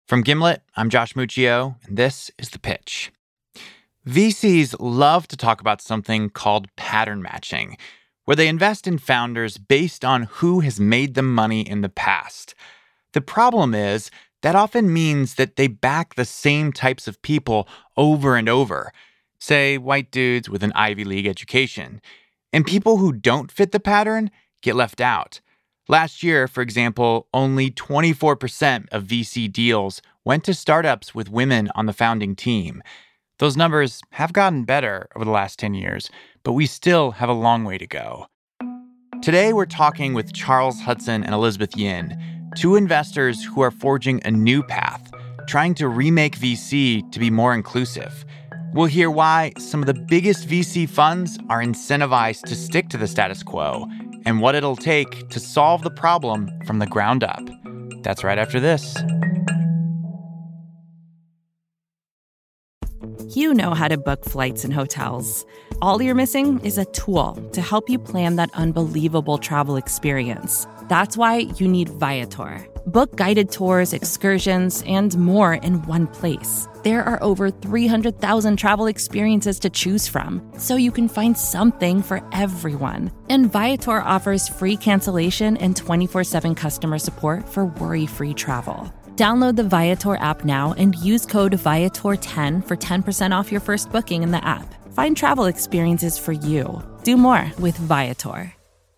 From Gimlet, I'm Josh Muccio, and this is The Pitch. VCs love to talk about something called pattern matching, where they invest in founders based on who has made them money in the past. The problem is that often means that they back the same types of people over and over, say white dudes with an Ivy League education. And people who don't fit the pattern get left out. Last year, for example, only 24% of VC deals went to startups with women on the founding team. Those numbers have gotten better over the last 10 years, but we still have a long way to go. Today, we're talking with Charles Hudson and Elizabeth Yin, two investors who are forging a new path, trying to remake VC to be more inclusive. We'll hear why some of the biggest VC funds are incentivized to stick to the status quo and what it'll take to solve the problem from the ground up. That's right after this. You know how to book flights and hotels. All you're missing is a tool to help you plan that unbelievable travel experience. That's why you need Viator. Book guided tours, excursions, and more in one place. There are over 300,000 travel experiences to choose from, so you can find something for everyone. And Viator offers free cancellation and 24/7 customer support for worry-free travel. Download the Viator app now and use code Viator10 for 10% off your first booking in the app. Find travel experiences for you. Do more with Viator.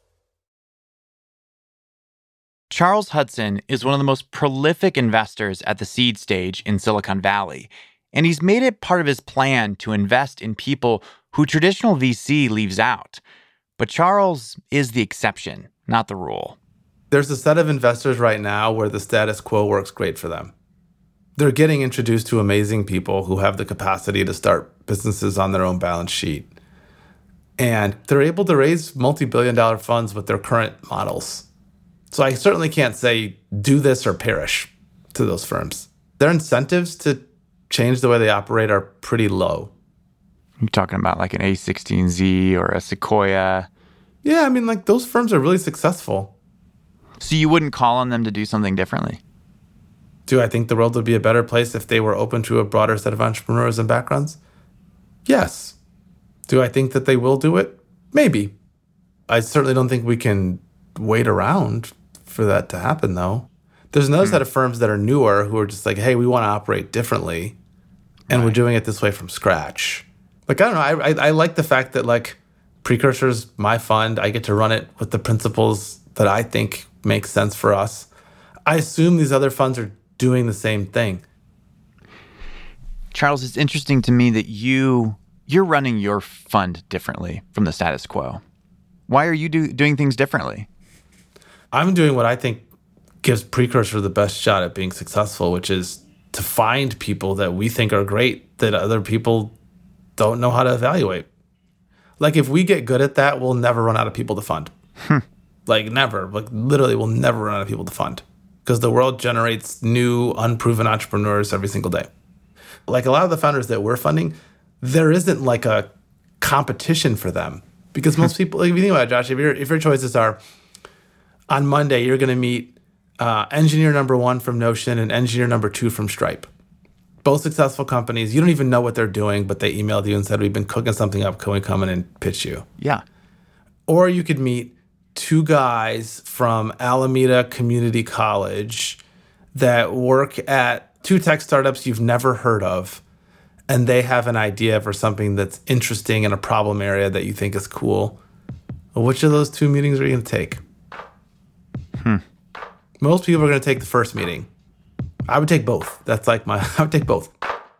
Charles Hudson is one of the most prolific investors at the seed stage in Silicon Valley, and he's made it part of his plan to invest in people who traditional VC leaves out. But Charles is the exception, not the rule. There's a set of investors right now where the status quo works great for them. They're getting introduced to amazing people who have the capacity to start businesses on their own balance sheet. And they're able to raise multi-billion-dollar funds with their current models. So I certainly can't say do this or perish to those firms. Their incentives to change the way they operate are pretty low. You're talking about like an A16Z or a Sequoia. Yeah, I mean, like those firms are really successful. So you wouldn't call on them to do something differently? Do I think the world would be a better place if they were open to a broader set of entrepreneurs and backgrounds? Yes. Do I think that they will do it? Maybe. I certainly don't think we can wait around for that to happen, though. There's another set of firms that are newer who are just like, hey, we want to operate differently, and we're doing it this way from scratch. Like, I don't know. I like the fact that, like, Precursor's my fund. I get to run it with the principles that I think make sense for us. I assume these other funds are doing the same thing. Charles, it's interesting to me that you're running your fund differently from the status quo. Why are you doing things differently? I'm doing what I think gives Precursor the best shot at being successful, which is to find people that we think are great that other people don't know how to evaluate. Like, if we get good at that, we'll never run out of people to fund. Like, never. Like, literally, we'll never run out of people to fund. Because the world generates new, unproven entrepreneurs every single day. Like, a lot of the founders that we're funding, there isn't, like, a competition for them. Because most people, like, if you think about it, Josh, if your choices are, on Monday, you're going to meet engineer number 1 from Notion and engineer number 2 from Stripe. Both successful companies. You don't even know what they're doing, but they emailed you and said, we've been cooking something up. Can we come in and pitch you? Yeah. Or you could meet 2 guys from Alameda Community College that work at 2 tech startups you've never heard of, and they have an idea for something that's interesting in a problem area that you think is cool. Well, which of those 2 meetings are you going to take? Most people are going to take the first meeting. I would take both. I would take both.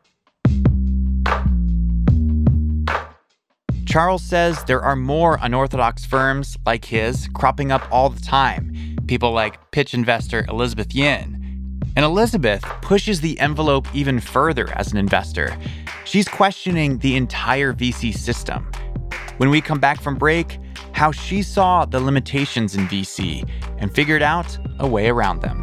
Charles says there are more unorthodox firms like his cropping up all the time. People like pitch investor Elizabeth Yin. And Elizabeth pushes the envelope even further as an investor. She's questioning the entire VC system. When we come back from break, how she saw the limitations in VC and figured out a way around them.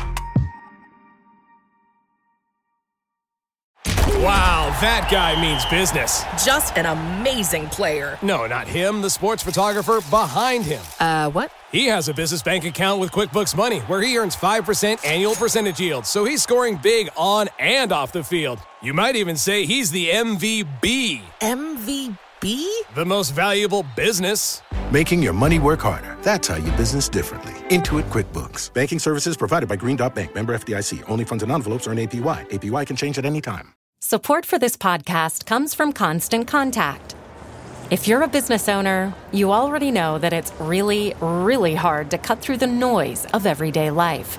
Wow, that guy means business. Just an amazing player. No, not him, the sports photographer behind him. What? He has a business bank account with QuickBooks Money where he earns 5% annual percentage yield, so he's scoring big on and off the field. You might even say he's the MVB. MVB? The most valuable business. Making your money work harder. That's how you business differently. Intuit QuickBooks. Banking services provided by Green Dot Bank. Member FDIC. Only funds and envelopes earn APY. APY can change at any time. Support for this podcast comes from Constant Contact. If you're a business owner, you already know that it's really, really hard to cut through the noise of everyday life.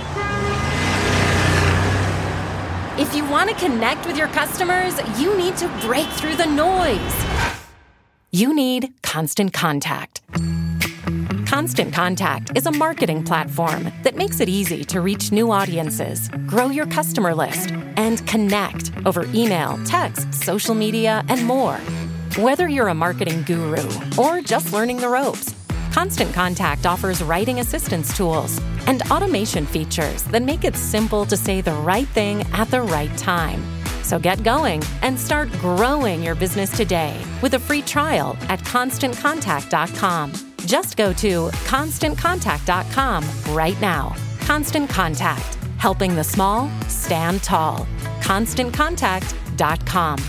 If you want to connect with your customers, you need to break through the noise. You need Constant Contact. Constant Contact is a marketing platform that makes it easy to reach new audiences, grow your customer list, and connect over email, text, social media, and more. Whether you're a marketing guru or just learning the ropes, Constant Contact offers writing assistance tools and automation features that make it simple to say the right thing at the right time. So get going and start growing your business today with a free trial at ConstantContact.com. Just go to ConstantContact.com right now. Constant Contact, helping the small stand tall. ConstantContact.com.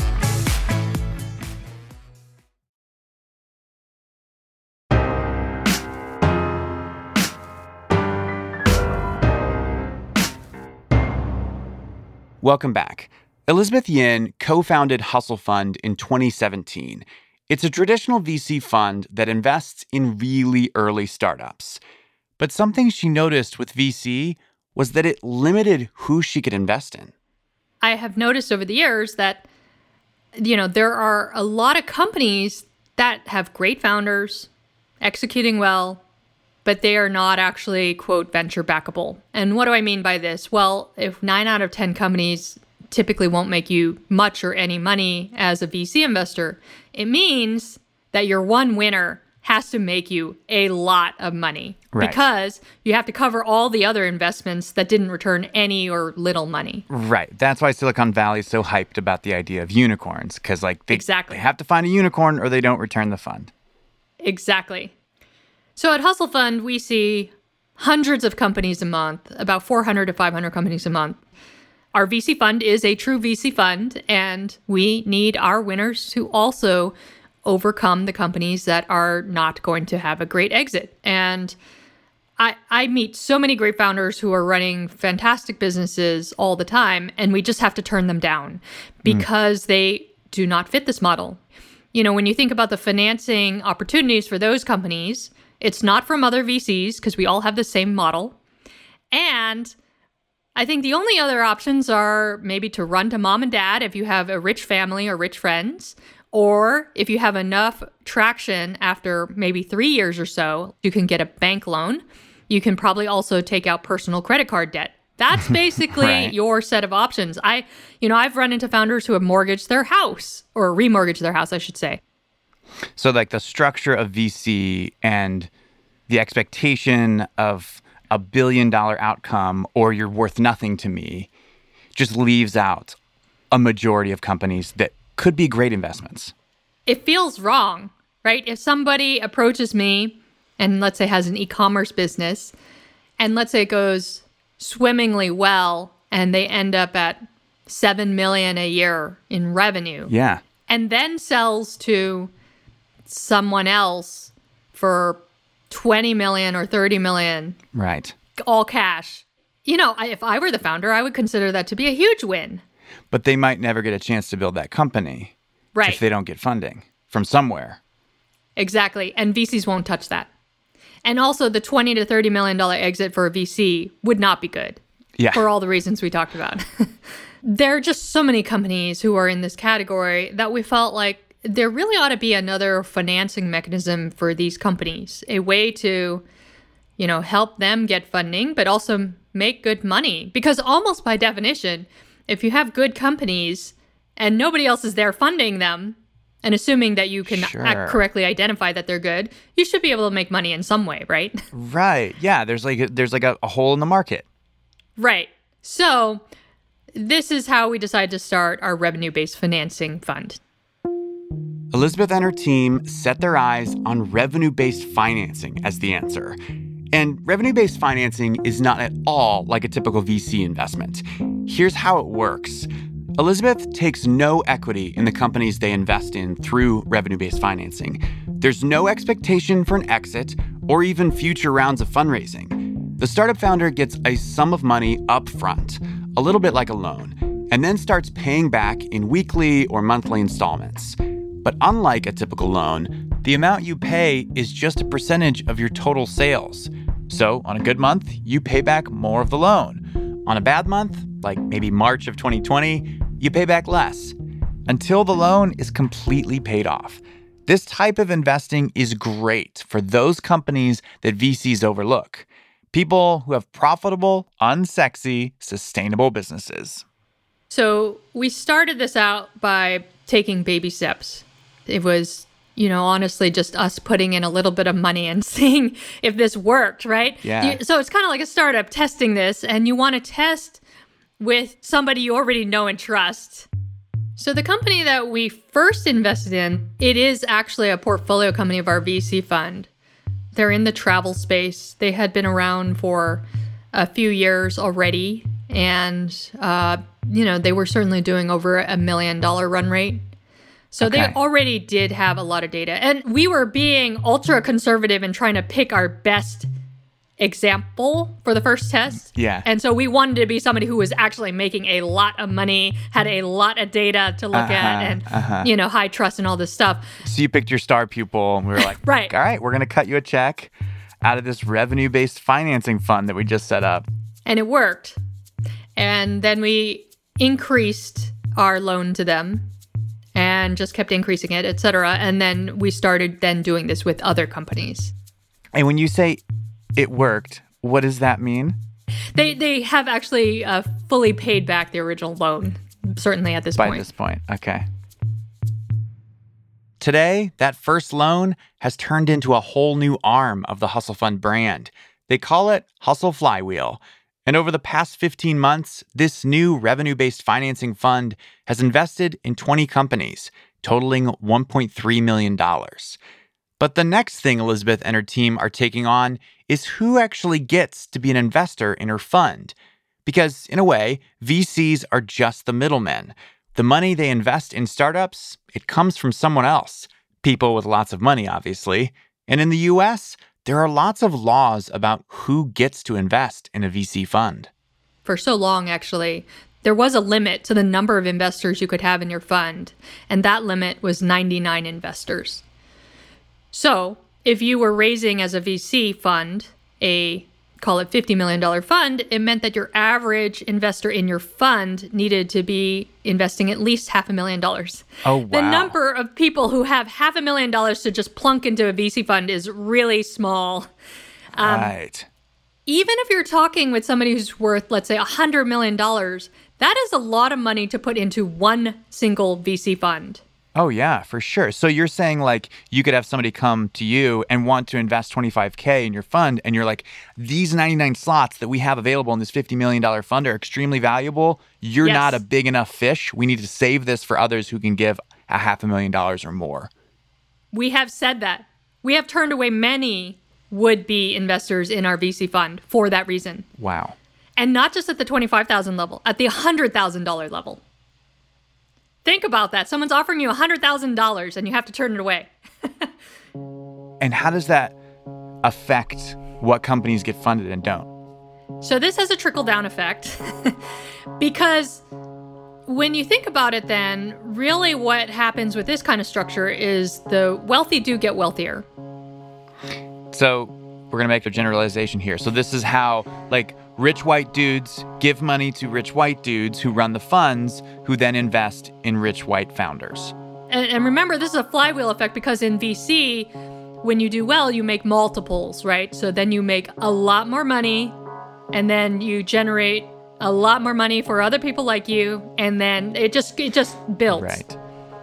Welcome back. Elizabeth Yin co-founded Hustle Fund in 2017. It's a traditional VC fund that invests in really early startups. But something she noticed with VC was that it limited who she could invest in. I have noticed over the years that, there are a lot of companies that have great founders, executing well, but they are not actually, quote, venture backable. And what do I mean by this? Well, if 9 out of 10 companies typically won't make you much or any money as a VC investor, it means that your one winner has to make you a lot of money. Right. Because you have to cover all the other investments that didn't return any or little money. Right. That's why Silicon Valley is so hyped about the idea of unicorns, because they have to find a unicorn or they don't return the fund. Exactly. So at Hustle Fund, we see hundreds of companies a month, about 400 to 500 companies a month. Our VC fund is a true VC fund, and we need our winners to also overcome the companies that are not going to have a great exit. And I meet so many great founders who are running fantastic businesses all the time, and we just have to turn them down because they do not fit this model. When you think about the financing opportunities for those companies, it's not from other VCs because we all have the same model. And I think the only other options are maybe to run to mom and dad if you have a rich family or rich friends, or if you have enough traction after maybe 3 years or so, you can get a bank loan. You can probably also take out personal credit card debt. That's basically right. Your set of options. I've run into founders who have mortgaged their house, or remortgaged their house, I should say. So the structure of VC and the expectation of a $1 billion outcome or you're worth nothing to me just leaves out a majority of companies that could be great investments. It feels wrong, right? If somebody approaches me and let's say has an e-commerce business and let's say it goes swimmingly well and they end up at $7 million a year in revenue. Yeah. And then sells to someone else for 20 million or 30 million. Right. All cash. If I were the founder, I would consider that to be a huge win. But they might never get a chance to build that company. Right. If they don't get funding from somewhere. Exactly. And VCs won't touch that. And also the $20 to $30 million exit for a VC would not be good. Yeah. For all the reasons we talked about. There are just so many companies who are in this category that we felt like there really ought to be another financing mechanism for these companies, a way to, help them get funding, but also make good money. Because almost by definition, if you have good companies and nobody else is there funding them, and assuming that you can correctly identify that they're good, you should be able to make money in some way, right? Right. Yeah. There's like a hole in the market. Right. So this is how we decided to start our revenue-based financing fund. Elizabeth and her team set their eyes on revenue-based financing as the answer. And revenue-based financing is not at all like a typical VC investment. Here's how it works. Elizabeth takes no equity in the companies they invest in through revenue-based financing. There's no expectation for an exit or even future rounds of fundraising. The startup founder gets a sum of money up front, a little bit like a loan, and then starts paying back in weekly or monthly installments. But unlike a typical loan, the amount you pay is just a percentage of your total sales. So on a good month, you pay back more of the loan. On a bad month, like maybe March of 2020, you pay back less until the loan is completely paid off. This type of investing is great for those companies that VCs overlook. People who have profitable, unsexy, sustainable businesses. So we started this out by taking baby steps. It was, honestly just us putting in a little bit of money and seeing if this worked, right? Yeah. So it's kind of like a startup testing this, and you want to test with somebody you already know and trust. So the company that we first invested in, it is actually a portfolio company of our VC fund. They're in the travel space. They had been around for a few years already, and they were certainly doing over $1 million run rate. So Okay. They already did have a lot of data. And we were being ultra conservative and trying to pick our best example for the first test. Yeah. And so we wanted to be somebody who was actually making a lot of money, had a lot of data to look at, and, high trust and all this stuff. So you picked your star pupil, and we were like, Right. all right, we're going to cut you a check out of this revenue-based financing fund that we just set up. And it worked. And then we increased our loan to them and just kept increasing it, et cetera. And then we started then doing this with other companies. And when you say it worked, what does that mean? They have actually fully paid back the original loan, certainly at this point. By this point, okay. Today, that first loan has turned into a whole new arm of the Hustle Fund brand. They call it Hustle Flywheel. And over the past 15 months, this new revenue-based financing fund has invested in 20 companies, totaling $1.3 million. But the next thing Elizabeth and her team are taking on is who actually gets to be an investor in her fund. Because, in a way, VCs are just the middlemen. The money they invest in startups, it comes from someone else. People with lots of money, obviously. And in the US, there are lots of laws about who gets to invest in a VC fund. For so long, actually, there was a limit to the number of investors you could have in your fund, and that limit was 99 investors. So if you were raising as a VC fund, call it $50 million fund, it meant that your average investor in your fund needed to be investing at least $500,000. Oh, wow. The number of people who have $500,000 to just plunk into a VC fund is really small. Right. Even if you're talking with somebody who's worth, let's say, $100 million, that is a lot of money to put into one single VC fund. Oh, yeah, for sure. So you're saying, like, you could have somebody come to you and want to invest $25K in your fund, and you're like, these 99 slots that we have available in this $50 million fund are extremely valuable. You're Yes. not a big enough fish. We need to save this for others who can give $500,000 or more. We have said that. We have turned away many would-be investors in our VC fund for that reason. Wow. And not just at the $25,000 level, at the $100,000 level. Think about that. Someone's offering you $100,000 and you have to turn it away. And how does that affect what companies get funded and don't? So this has a trickle-down effect because when you think about it then, really what happens with this kind of structure is the wealthy do get wealthier. So we're going to make a generalization here. So this is how, like, rich white dudes give money to rich white dudes who run the funds who then invest in rich white founders. And remember, this is a flywheel effect because in VC, when you do well, you make multiples, right? So then you make a lot more money, and then you generate a lot more money for other people like you, and then it just builds. Right.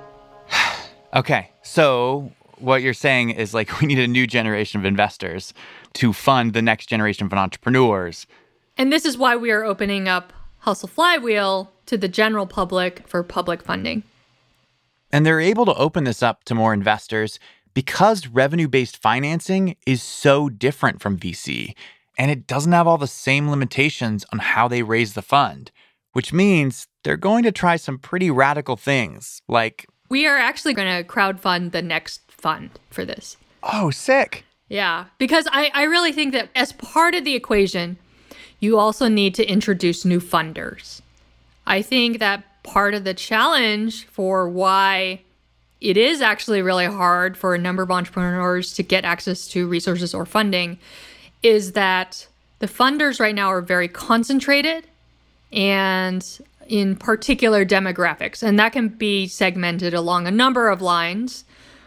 Okay, so what you're saying is, like, we need a new generation of investors to fund the next generation of entrepreneurs. And this is why we are opening up Hustle Flywheel to the general public for public funding. And they're able to open this up to more investors because revenue-based financing is so different from VC, and it doesn't have all the same limitations on how they raise the fund, which means they're going to try some pretty radical things, like... We are actually going to crowdfund the next fund for this. Oh, sick. Yeah, because I really think that as part of the equation, you also need to introduce new funders. I think that part of the challenge for why it is actually really hard for a number of entrepreneurs to get access to resources or funding is that the funders right now are very concentrated and in particular demographics. And that can be segmented along a number of lines.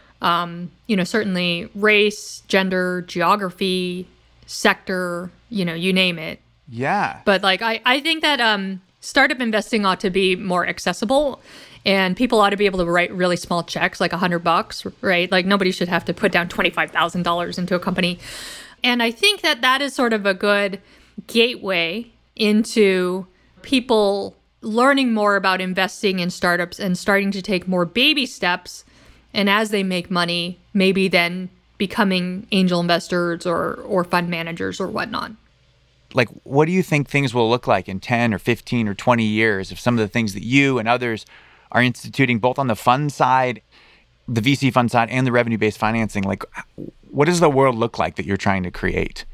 Certainly race, gender, geography, sector, you name it. Yeah. But I think that startup investing ought to be more accessible. And people ought to be able to write really small checks, like $100, right? Like nobody should have to put down $25,000 into a company. And I think that is sort of a good gateway into people learning more about investing in startups and starting to take more baby steps. And as they make money, maybe then becoming angel investors or fund managers or whatnot. Like, what do you think things will look like in 10 or 15 or 20 years if some of the things that you and others are instituting both on the fund side, the VC fund side, and the revenue-based financing? Like, what does the world look like that you're trying to create?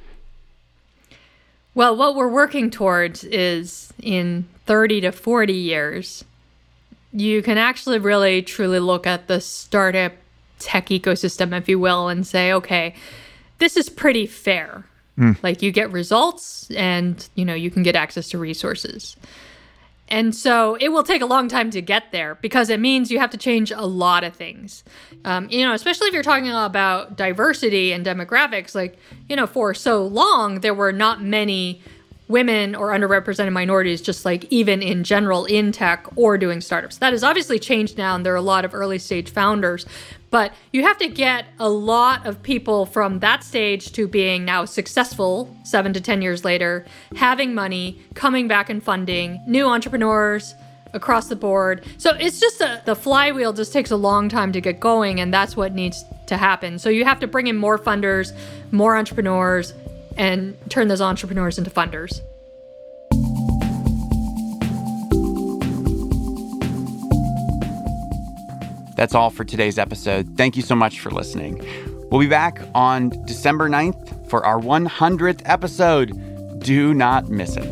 Well, what we're working towards is in 30 to 40 years, you can actually really truly look at the startup tech ecosystem, if you will, and say, okay, this is pretty fair. Like you get results and, you can get access to resources. And so it will take a long time to get there because it means you have to change a lot of things. Especially if you're talking about diversity and demographics, for so long, there were not many women or underrepresented minorities, just like even in general in tech or doing startups. That has obviously changed now, and there are a lot of early stage founders. But you have to get a lot of people from that stage to being now successful 7 to 10 years later, having money, coming back and funding, new entrepreneurs across the board. So it's just the flywheel just takes a long time to get going, and that's what needs to happen. So you have to bring in more funders, more entrepreneurs, and turn those entrepreneurs into funders. That's all for today's episode. Thank you so much for listening. We'll be back on December 9th for our 100th episode. Do not miss it.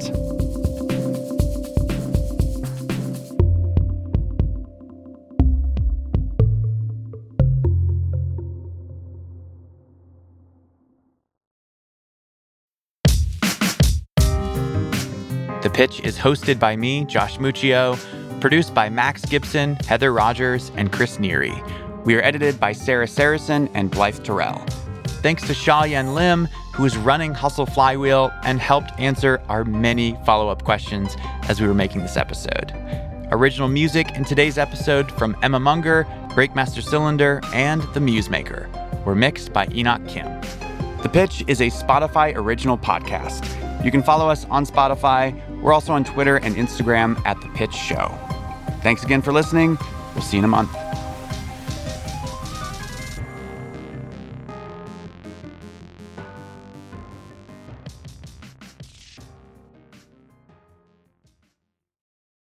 The Pitch is hosted by me, Josh Muccio, produced by Max Gibson, Heather Rogers, and Chris Neary. We are edited by Sarah Saracen and Blythe Terrell. Thanks to Xiaoyan Lim, who is running Hustle Flywheel and helped answer our many follow-up questions as we were making this episode. Original music in today's episode from Emma Munger, Breakmaster Cylinder, and The Musemaker were mixed by Enoch Kim. The Pitch is a Spotify original podcast. You can follow us on Spotify. We're also on Twitter and Instagram at The Pitch Show. Thanks again for listening. We'll see you in a month.